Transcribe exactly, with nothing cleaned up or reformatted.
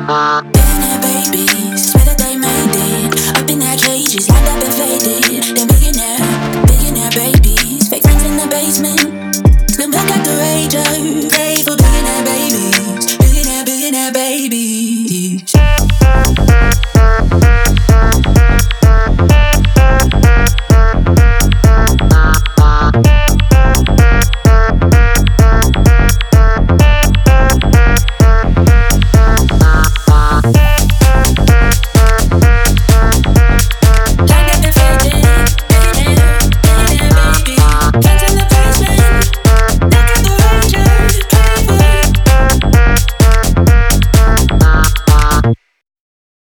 Billionaire babies, swear that they made it. Up in their cages, lined up and faded. They're billionaire, billionaire babies. Fake friends in the basement. Spin back at the rager. Pray for billionaire babies. Billionaire, billionaire babies.